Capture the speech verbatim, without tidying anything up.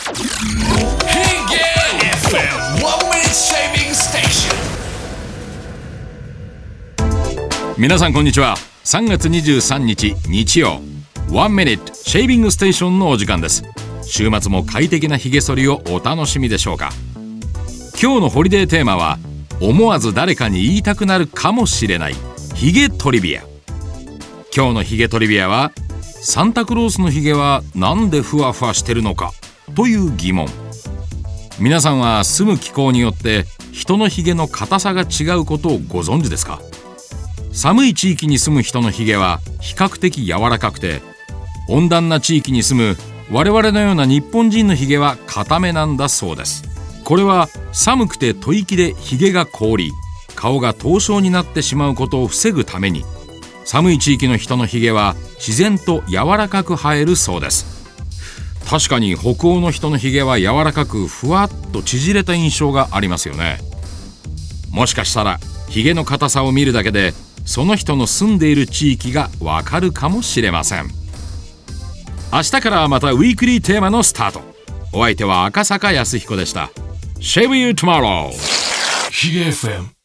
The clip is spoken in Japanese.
エフエム One Minute Shaving Station。 皆さんこんにちは。さんがつにじゅうさんにち日曜、One Minute Shaving Station のお時間です。週末も快適なひげ剃りをお楽しみでしょうか。今日のホリデーテーマは、思わず誰かに言いたくなるかもしれないひげトリビア。今日のひげトリビアは、サンタクロースのひげはなんでふわふわしてるのかという疑問。皆さんは住む気候によって人のひげの硬さが違うことをご存知ですか？寒い地域に住む人のひげは比較的柔らかくて、温暖な地域に住む我々のような日本人のひげは硬めなんだそうです。これは寒くて吐息でひげが凍り、顔が凍傷になってしまうことを防ぐために、寒い地域の人のひげは自然と柔らかく生えるそうです。確かに北欧の人のひげは柔らかくふわっと縮れた印象がありますよね。もしかしたらひげの硬さを見るだけで、その人の住んでいる地域がわかるかもしれません。明日からはまたウィークリーテーマのスタート。お相手は赤坂康彦でした。Shave you tomorrow。 ヒゲ エフエム